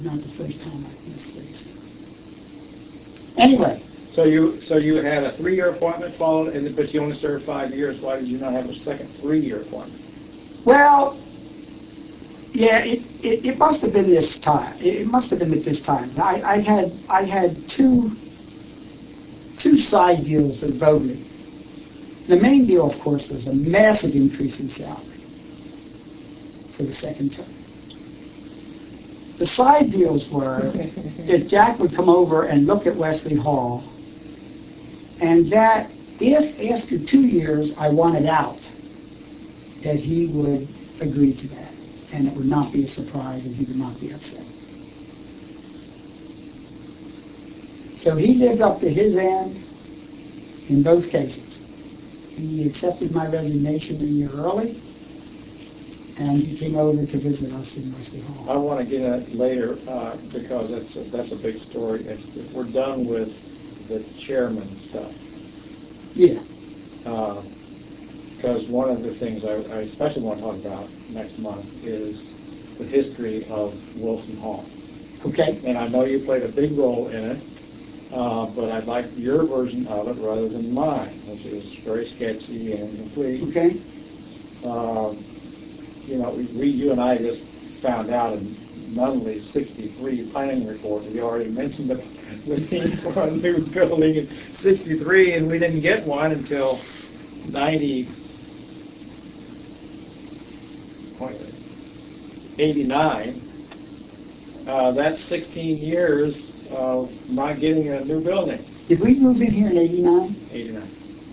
Not the first time I've missed these. Anyway. So you had a 3-year appointment followed, but you only served 5 years. Why did you not have a second 3-year appointment? Well, yeah, it must have been this time. It must have been at this time. I had two side deals with Vogler. The main deal, of course, was a massive increase in salary for the second term. The side deals were that Jack would come over and look at Wesley Hall, and that if after 2 years I wanted out, that he would agree to that, and it would not be a surprise and he would not be upset. So he lived up to his end in both cases. He accepted my resignation a year early, and he came over to visit us in Wesley Hall. I want to get at it later because that's a big story. If we're done with the chairman stuff. Yeah. Because one of the things I especially want to talk about next month is the history of Wilson Hall. Okay. And I know you played a big role in it, but I'd like your version of it rather than mine, which is very sketchy and incomplete. Okay. You and I just found out in Nunley's 63 planning report that you already mentioned the need for a new building in 63, and we didn't get one until 89. That's 16 years of not getting a new building. Did we move in here in 89? 89.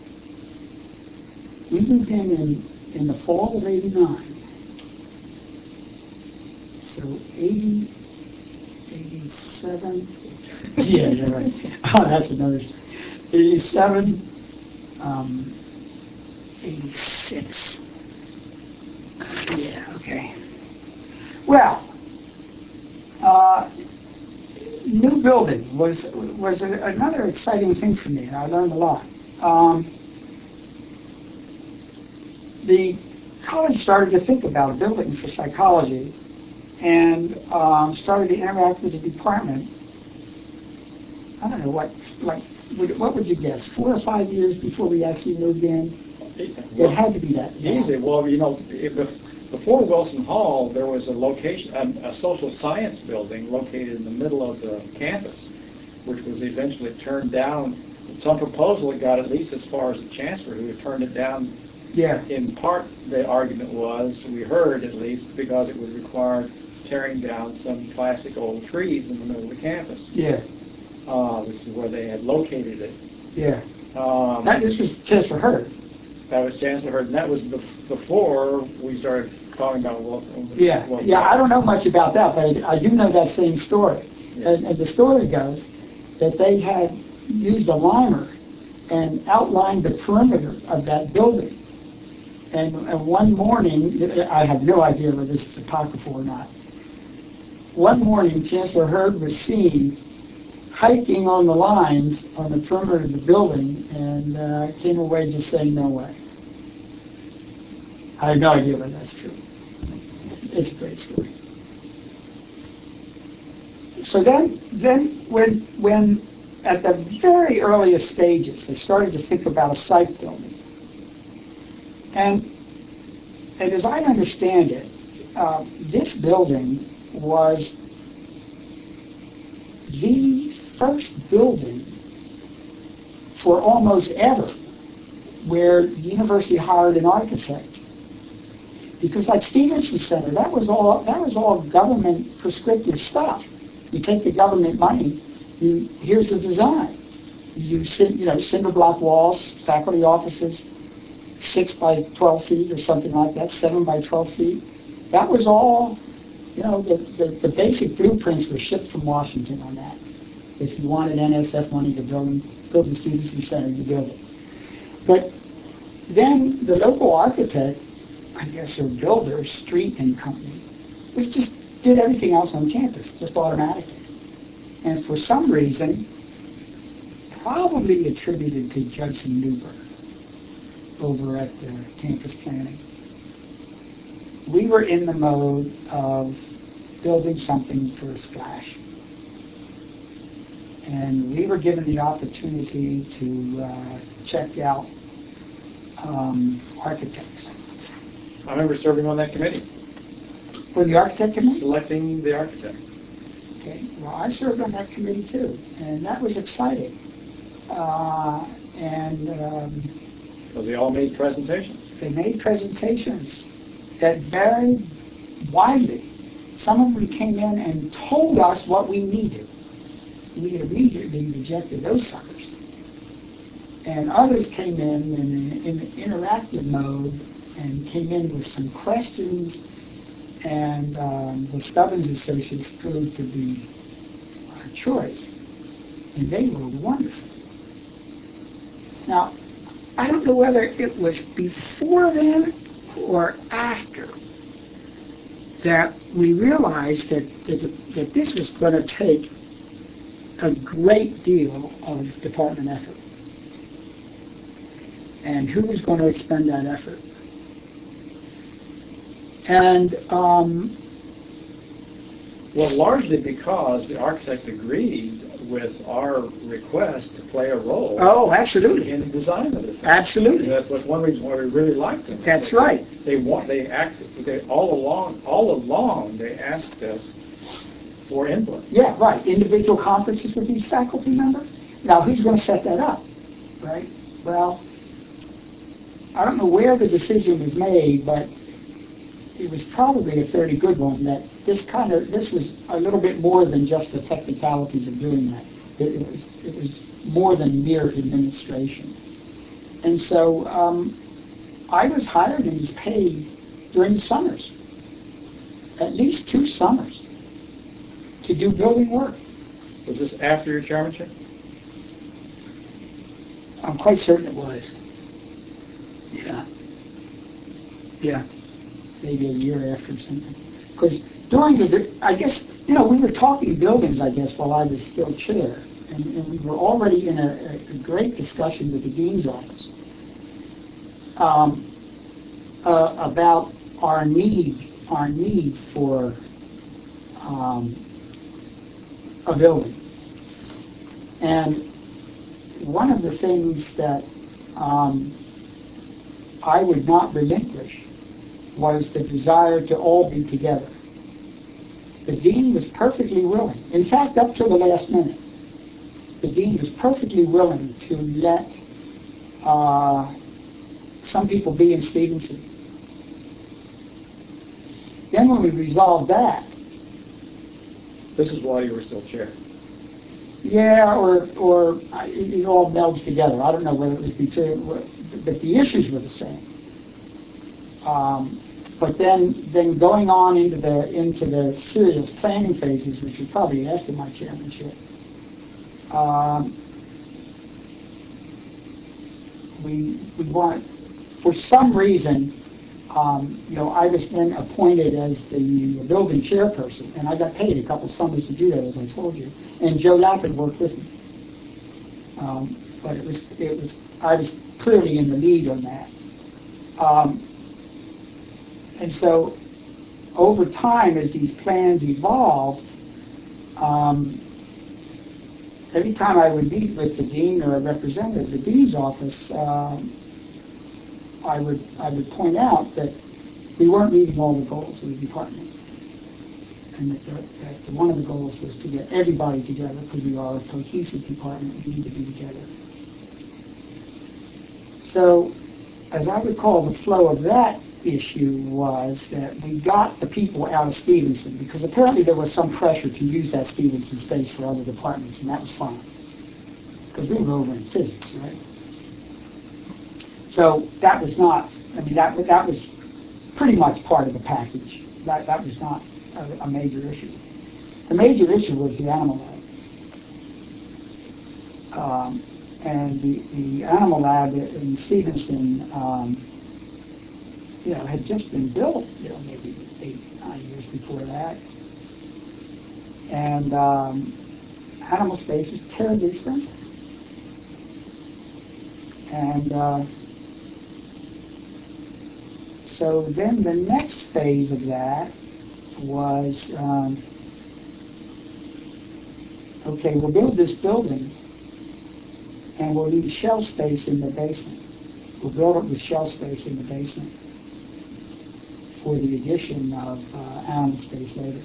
We moved in the fall of 89. So 80, 87. Yeah, you're right. Oh, that's another. 87, 86. Yeah, okay. Well, new building was another exciting thing for me, and I learned a lot. The college started to think about a building for psychology, and started to interact with the department. I don't know what would you guess? 4 or 5 years before we actually moved in. It had to be that easy. Well, before Wilson Hall, there was a social science building located in the middle of the campus, which was eventually turned down. Some proposal that got at least as far as the chancellor, who had turned it down. Yeah. In part, the argument was, we heard at least, because it would require tearing down some classic old trees in the middle of the campus. Yeah. Which is where they had located it. Yeah. This was Chancellor Hurd. That was Chancellor Hurd, and that was before we started talking about Wilson. Yeah. Yeah, I don't know much about that, but I do know that same story. Yeah. And the story goes that they had used a liner and outlined the perimeter of that building. And one morning, I have no idea whether this is apocryphal or not. One morning, Chancellor Hurd was seen hiking on the lines on the perimeter of the building, and came away just saying, no way. I have no idea whether that's true. It's a great story. So then when at the very earliest stages, they started to think about a psych building. And as I understand it, this building was the first building for almost ever where the university hired an architect. Because like Stevenson Center, that was all government prescriptive stuff. You take the government money, here's the design. You cinder block walls, faculty offices, 6 by 12 feet or something like that, 7 by 12 feet. That was all, the basic blueprints were shipped from Washington on that. If you wanted NSF money to build the Stevenson Center, you build it. But then the local architect, I guess, or builder, Street and Company, just did everything else on campus, just automatically. And for some reason, probably attributed to Judson Newberg over at campus planning, we were in the mode of building something for a splash. And we were given the opportunity to check out architects. I remember serving on that committee, For the architect committee? selecting the architect. Okay. Well, I served on that committee too, and that was exciting. So they all made presentations. They made presentations that varied widely. Some of them came in and told us what we needed. We immediately rejected those suckers. And others came in an interactive mode and came in with some questions, and the Stubbins Associates proved to be our choice. And they were wonderful. Now, I don't know whether it was before then or after that we realized that this was going to take a great deal of department effort. And who was going to expend that effort? And well, largely because the architect agreed with our request to play a role. Oh, absolutely. In the design of it. Absolutely. That's one reason why we really liked them. That's right. All along they asked us for input. Yeah, right. Individual conferences with these faculty members. Now, who's going to set that up, right? Well, I don't know where the decision was made, but it was probably a fairly good one. That this was a little bit more than just the technicalities of doing that. It was more than mere administration. And so I was hired and was paid during the summers, at least 2 summers, to do building work. Was this after your chairmanship? I'm quite certain it was. Yeah. Maybe a year after or something. Because during I guess, we were talking buildings, I guess, while I was still chair. And we were already in a great discussion with the dean's office about our need for a building. And one of the things that I would not relinquish was the desire to all be together. The dean was perfectly willing. In fact, up to the last minute, the dean was perfectly willing to let some people be in Stevenson. Then when we resolved that, this is while you were still chair. Yeah, or it all melds together. I don't know whether it was but the issues were the same. But then going on into the serious planning phases, which was probably after my chairmanship, we wanted, for some reason, I was then appointed as the building chairperson, and I got paid a couple summers to do that, as I told you. And Joe Lappin worked with me, but I was clearly in the lead on that. And so, over time, as these plans evolved, every time I would meet with the dean or a representative of the dean's office, I would point out that we weren't meeting all the goals of the department, and that one of the goals was to get everybody together, because we are a cohesive department. We need to be together. So, as I recall, the flow of that issue was that we got the people out of Stevenson, because apparently there was some pressure to use that Stevenson space for other departments, and that was fine, because we were over in physics, right? So that was not, that was pretty much part of the package. That was not a major issue. The major issue was the animal lab. And the animal lab in Stevenson, had just been built, maybe 8-9 years before that. And animal space was terribly expensive. And so then the next phase of that was, okay, we'll build this building, and we'll need shell space in the basement. We'll build it with shell space in the basement for the addition of animal space later.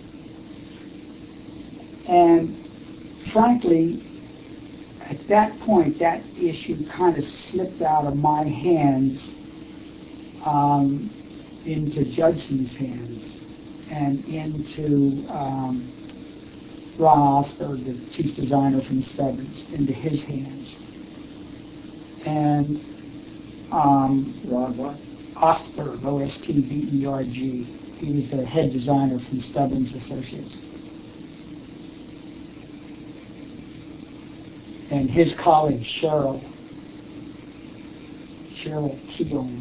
And frankly, at that point, that issue kind of slipped out of my hands into Judson's hands and into Ron Osberg, the chief designer from Stebbins, into his hands. And Ron what? Ostberg, O-S-T-B-E-R-G. He was the head designer from Stebbins Associates. And his colleague, Cheryl Keown,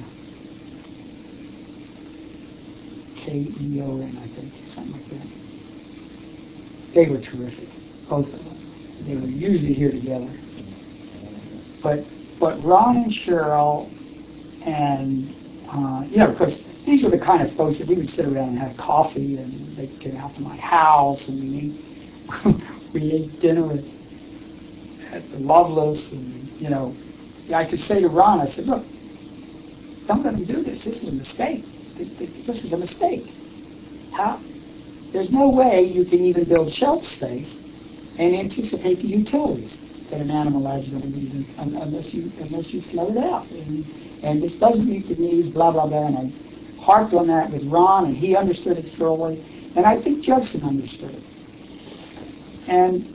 K-E-O-N, I think, something like that. They were terrific, both of them. They were usually here together. But Ron and Cheryl and, because these were the kind of folks that we would sit around and have coffee, and they'd get out to my house, and we ate dinner at the Loveless, and, I could say to Ron, I said, look, don't let them do this. This is a mistake. This is a mistake. How? There's no way you can even build shelf space and anticipate the utilities that an animal lab is going to need unless you float it out. And this doesn't meet the needs, blah, blah, blah. And I harped on that with Ron, and he understood it thoroughly. And I think Judson understood it. And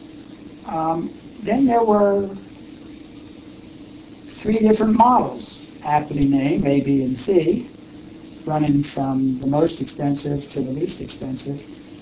then there were 3 different models, aptly named A, B, and C, running from the most expensive to the least expensive,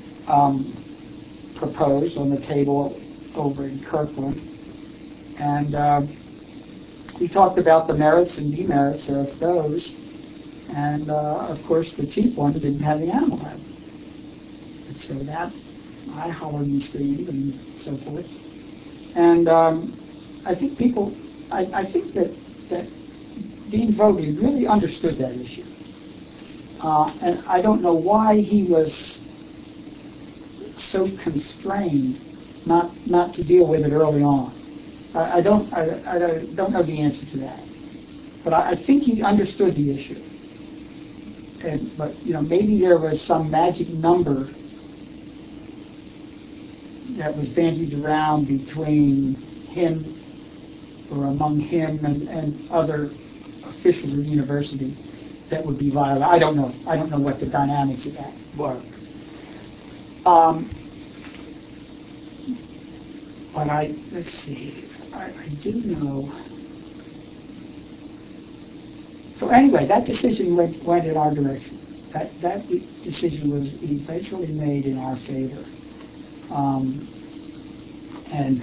proposed on the table over in Kirkland. And we talked about the merits and demerits of those. And, of course, the cheap one didn't have the animal lab. And so that, I hollered and screamed and so forth. And I think that Dean Vogel really understood that issue. And I don't know why he was so constrained not to deal with it early on. I don't know the answer to that. But I think he understood the issue. But maybe there was some magic number that was bandied around between him or among him and other officials of the university that would be viable. I don't know. I don't know what the dynamics of that were. But let's see. I do know. So anyway, that decision went in our direction. That decision was eventually made in our favor. And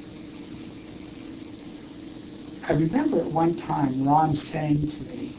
I remember at one time Ron saying to me,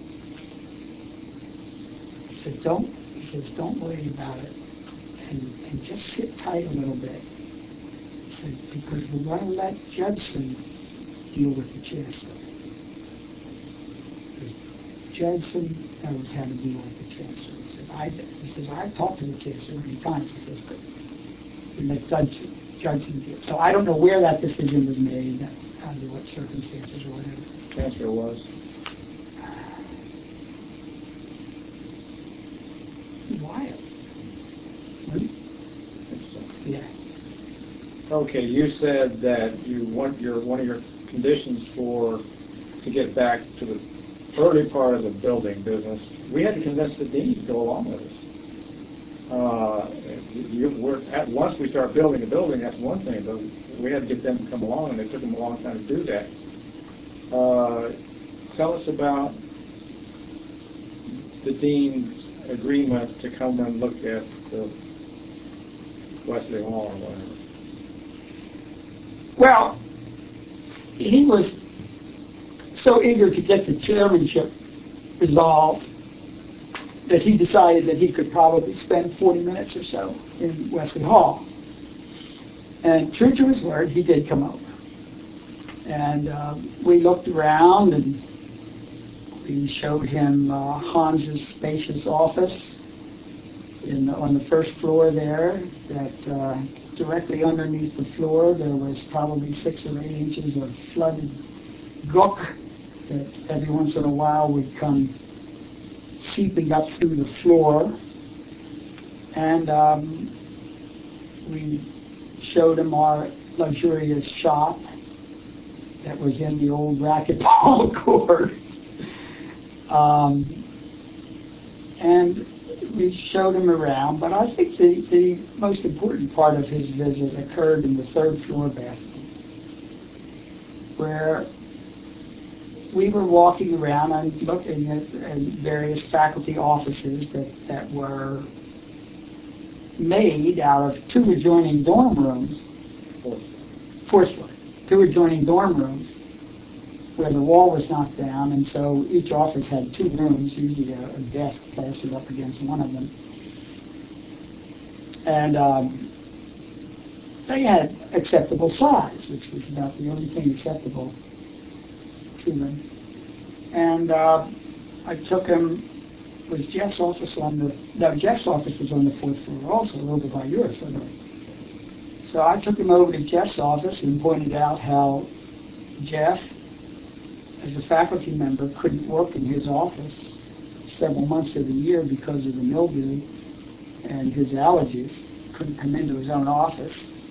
he says, don't worry about it, and just sit tight a little bit. He said, because we're going to let Judson deal with the chancellor. Because Judson knows how to deal with the chancellor. He says, I've talked to the chancellor many times. He says, but we let Judson do it. So I don't know where that decision was made, under what circumstances or whatever. Chancellor was? Wyatt. Yeah. Okay, you said that one of your conditions to get back to the early part of the building business, we had to convince the dean to go along with us. Once we start building a building, that's one thing, but we had to get them to come along, and it took them a long time to do that. Tell us about the dean's agreement to come and look at the Wesley Hall or whatever. Well, he was so eager to get the chairmanship resolved that he decided that he could probably spend 40 minutes or so in Wesley Hall. And true to his word, he did come over. And we looked around, and we showed him Hans's spacious office on the first floor there, that directly underneath the floor there was probably 6 or 8 inches of flooded gook that every once in a while would come seeping up through the floor. And we showed him our luxurious shop that was in the old racquetball court. And we showed him around, but I think the most important part of his visit occurred in the 3rd floor bathroom, where we were walking around and looking at various faculty offices that were made out of 2 adjoining dorm rooms. 4th floor. 2 adjoining dorm rooms where the wall was knocked down, and so each office had 2 rooms, usually a desk plastered up against one of them. And they had acceptable size, which was about the only thing acceptable to them. And I took him, was Jeff's office Jeff's office was on the 4th floor also, over by yours, wasn't it? So I took him over to Jeff's office and pointed out how Jeff, as a faculty member, couldn't work in his office several months of the year because of the mildew and his allergies. Couldn't come into his own office.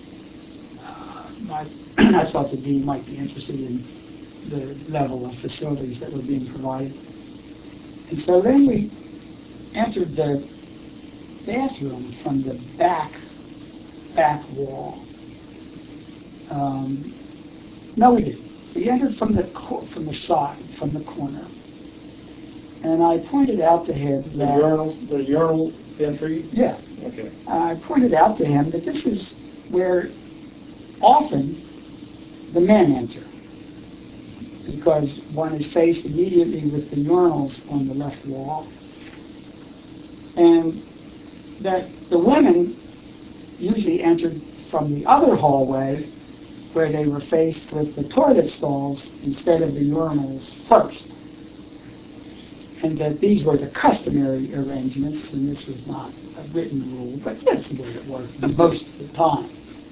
I thought the dean might be interested in the level of facilities that were being provided. And so then we entered the bathroom from the back wall. No, we didn't. We entered from the side, from the corner. And I pointed out to him that... The urinal entry? Yeah. Okay. I pointed out to him that this is where often the men enter, because one is faced immediately with the urinals on the left wall, and that the women usually entered from the other hallway where they were faced with the toilet stalls instead of the urinals first. And that these were the customary arrangements, and this was not a written rule, but that's the way it worked most of the time.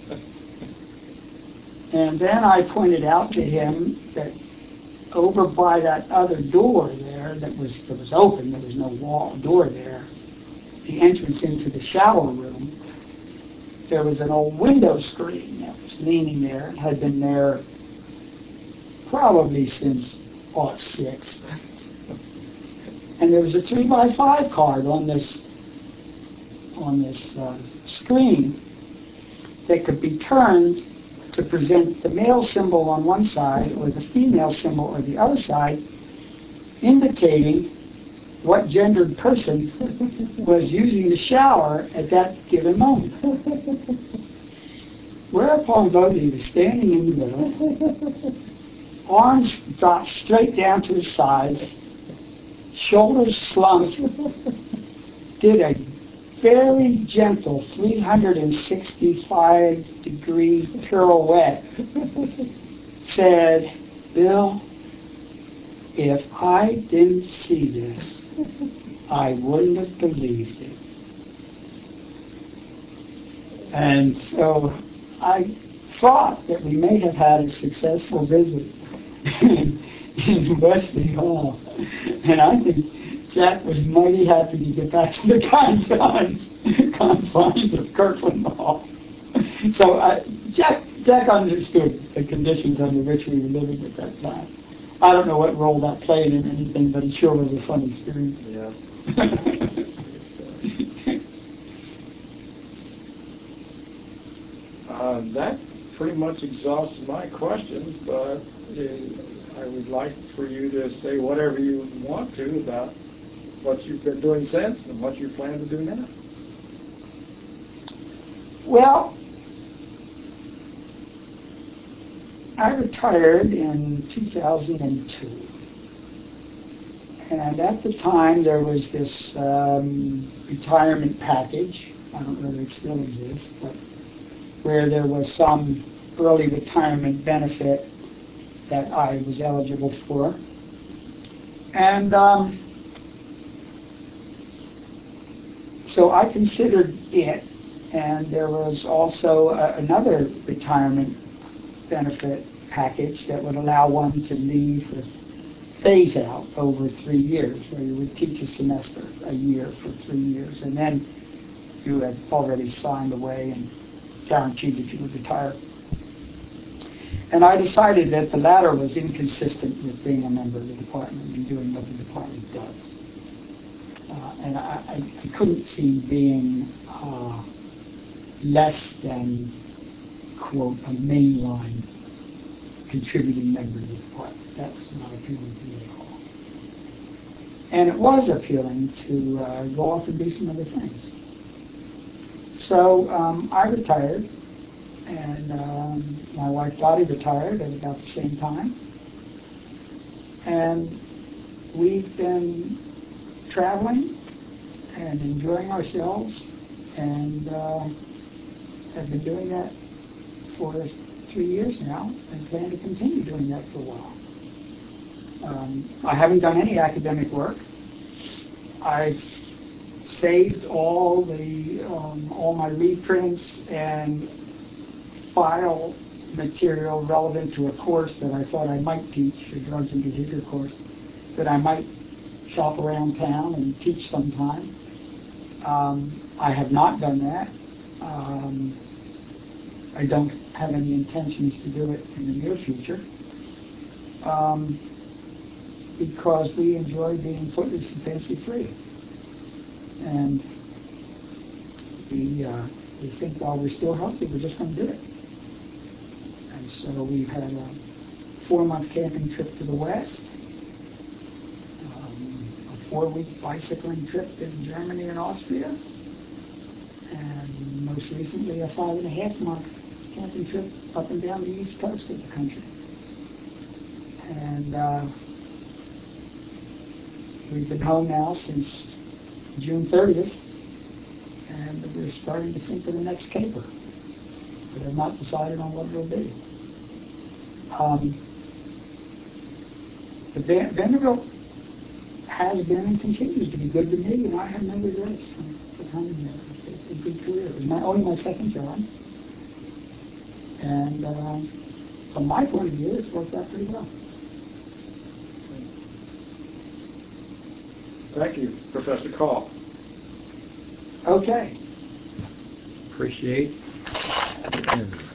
And then I pointed out to him that over by that other door there that was open, there was no door there, the entrance into the shower room, there was an old window screen that was leaning there, had been there probably since '06. And there was a 3x5 card on this screen that could be turned to present the male symbol on one side or the female symbol on the other side, indicating what gendered person was using the shower at that given moment. Whereupon Bodhi was standing in the middle, arms dropped straight down to his sides, shoulders slumped, did a very gentle 365-degree pirouette, said, "Bill, if I didn't see this, I wouldn't have believed it." And so I thought that we may have had a successful visit in Wesley Hall. And I think Jack was mighty happy to get back to the confines of Kirkland Hall. So Jack understood the conditions under which we were living at that time. I don't know what role that played in anything, but it sure was a fun experience. Yeah. That pretty much exhausts my questions, but I would like for you to say whatever you want to about what you've been doing since and what you plan to do now. Well, I retired in 2002. And at the time, there was this retirement package. I don't know if it still exists, but where there was some early retirement benefit that I was eligible for. And So I considered it, and there was also another retirement benefit package that would allow one to leave with phase out over 3 years, where you would teach a semester a year for 3 years, and then you had already signed away and guaranteed that you would retire. And I decided that the latter was inconsistent with being a member of the department and doing what the department does. And I couldn't see being less than, quote, a mainline contributing member of the department. That was not appealing to me at all. And it was appealing to go off and do some other things. So I retired, and my wife Dottie retired at about the same time. And we've been traveling and enjoying ourselves, and have been doing that for 3 years now, and plan to continue doing that for a while. I haven't done any academic work. I've saved all my reprints and file material relevant to a course that I thought I might teach, a drugs and behavior course, that I might shop around town and teach sometime. I have not done that. I don't have any intentions to do it in the near future, because we enjoy being footless and fancy free. And we think while we're still healthy, we're just going to do it. And so we've had a 4-month camping trip to the west, a 4-week bicycling trip in Germany and Austria, and most recently a 5.5-month camping trip up and down the east coast of the country. And we've been home now since June 30th, and we're starting to think of the next caper, but have not decided on what it will be. Vanderbilt has been and continues to be good to me, and I have no regrets for coming here. It's a good career. It was only my second job, and from my point of view, it's worked out pretty well. Thank you, Professor Call. Okay. Appreciate